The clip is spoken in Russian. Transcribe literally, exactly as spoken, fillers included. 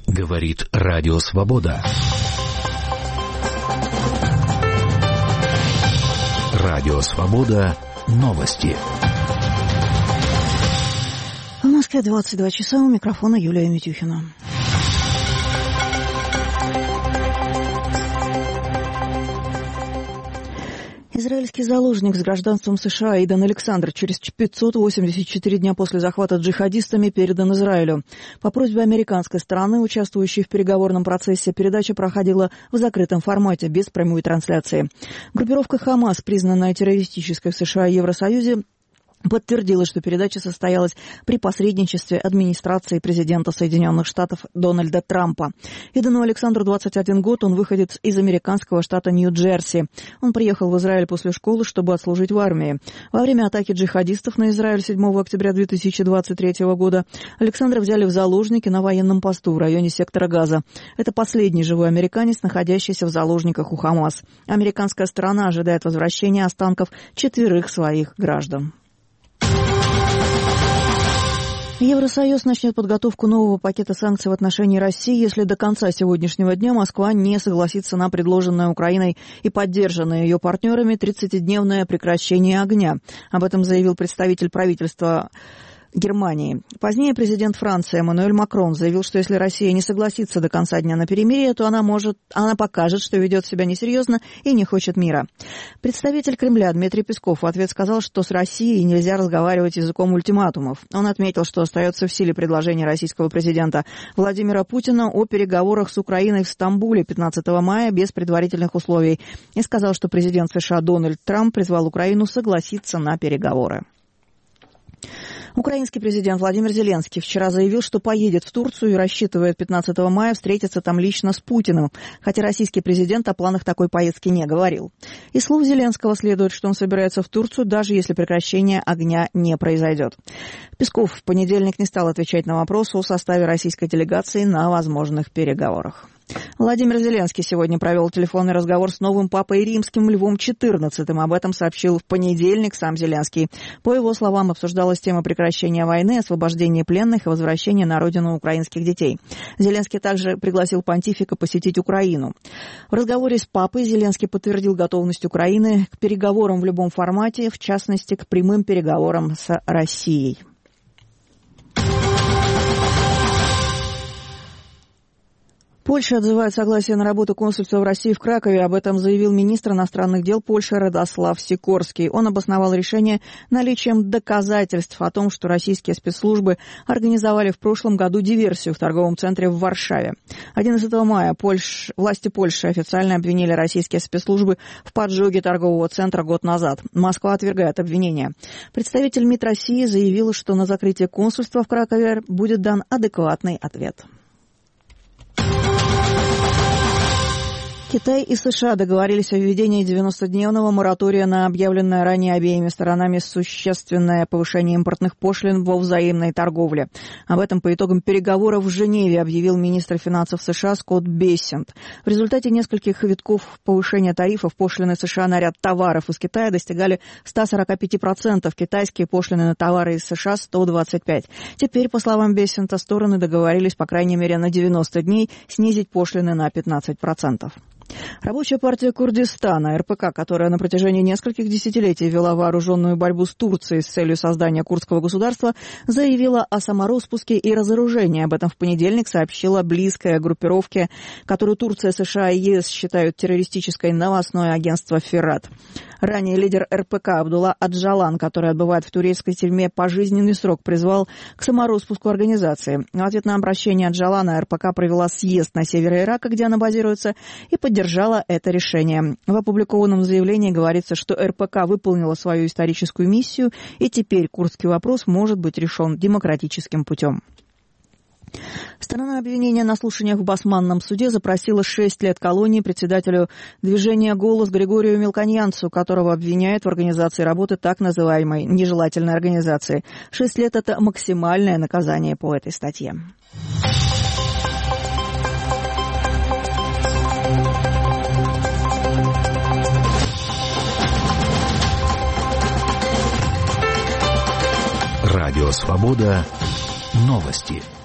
Говорит Радио Свобода. Радио Свобода. Новости. В Москве двадцать два часа, у микрофона Юлия Митюхина. Израильский заложник с гражданством США Идан Александр через пятьсот восемьдесят четыре дня после захвата джихадистами передан Израилю. По просьбе американской стороны, участвующей в переговорном процессе, передача проходила в закрытом формате, без прямой трансляции. Группировка «Хамас», признанная террористической в США и Евросоюзе, подтвердила, что передача состоялась при посредничестве администрации президента Соединенных Штатов Дональда Трампа. Идану Александру двадцать один год, он выходец из американского штата Нью-Джерси. Он приехал в Израиль после школы, чтобы отслужить в армии. Во время атаки джихадистов на Израиль седьмого октября две тысячи двадцать третьего года Александра взяли в заложники на военном посту в районе сектора Газа. Это последний живой американец, находящийся в заложниках у Хамас. Американская сторона ожидает возвращения останков четверых своих граждан. Евросоюз начнет подготовку нового пакета санкций в отношении России, если до конца сегодняшнего дня Москва не согласится на предложенное Украиной и поддержанное ее партнерами тридцатидневное прекращение огня. Об этом заявил представитель правительства Германии. Позднее президент Франции Эммануэль Макрон заявил, что если Россия не согласится до конца дня на перемирие, то она может, она покажет, что ведет себя несерьезно и не хочет мира. Представитель Кремля Дмитрий Песков в ответ сказал, что с Россией нельзя разговаривать языком ультиматумов. Он отметил, что остается в силе предложение российского президента Владимира Путина о переговорах с Украиной в Стамбуле пятнадцатого мая без предварительных условий и сказал, что президент США Дональд Трамп призвал Украину согласиться на переговоры. Украинский президент Владимир Зеленский вчера заявил, что поедет в Турцию и рассчитывает пятнадцатого мая встретиться там лично с Путиным, хотя российский президент о планах такой поездки не говорил. Из слов Зеленского следует, что он собирается в Турцию, даже если прекращение огня не произойдет. Песков в понедельник не стал отвечать на вопрос о составе российской делегации на возможных переговорах. Владимир Зеленский сегодня провел телефонный разговор с новым папой римским Львом четырнадцатым. Об этом сообщил в понедельник сам Зеленский. По его словам, обсуждалась тема прекращения войны, освобождения пленных и возвращения на родину украинских детей. Зеленский также пригласил понтифика посетить Украину. В разговоре с папой Зеленский подтвердил готовность Украины к переговорам в любом формате, в частности, к прямым переговорам с Россией. Польша отзывает согласие на работу консульства в России в Кракове. Об этом заявил министр иностранных дел Польши Радослав Сикорский. Он обосновал решение наличием доказательств о том, что российские спецслужбы организовали в прошлом году диверсию в торговом центре в Варшаве. одиннадцатого мая Польш... власти Польши официально обвинили российские спецслужбы в поджоге торгового центра год назад. Москва отвергает обвинения. Представитель МИД России заявил, что на закрытие консульства в Кракове будет дан адекватный ответ. Китай и США договорились о введении девяностодневного моратория на объявленное ранее обеими сторонами существенное повышение импортных пошлин во взаимной торговле. Об этом по итогам переговоров в Женеве объявил министр финансов США Скотт Бессент. В результате нескольких витков повышения тарифов пошлины США на ряд товаров из Китая достигали ста сорока пяти процентов, китайские пошлины на товары из США – сто двадцать пять процентов. Теперь, по словам Бессента, стороны договорились, по крайней мере, на девяносто дней снизить пошлины на пятнадцать процентов. Рабочая партия Курдистана, эр пэ ка, которая на протяжении нескольких десятилетий вела вооруженную борьбу с Турцией с целью создания курдского государства, заявила о самороспуске и разоружении. Об этом в понедельник сообщила близкая группировке, которую Турция, США и ЕС считают террористической, новостное агентство «Ферат». Ранее лидер эр пэ ка Абдулла Аджалан, который отбывает в турецкой тюрьме пожизненный срок, призвал к самороспуску организации. В ответ на обращение Аджалана эр пэ ка провела съезд на севере Ирака, где она базируется, и поддержала это решение. В опубликованном заявлении говорится, что эр пэ ка выполнила свою историческую миссию, и теперь курдский вопрос может быть решен демократическим путем. Сторона обвинения на слушаниях в Басманном суде запросила шесть лет колонии председателю движения «Голос» Григорию Мелконьянцу, которого обвиняют в организации работы так называемой нежелательной организации. Шесть лет – это максимальное наказание по этой статье. Радио «Свобода». Новости.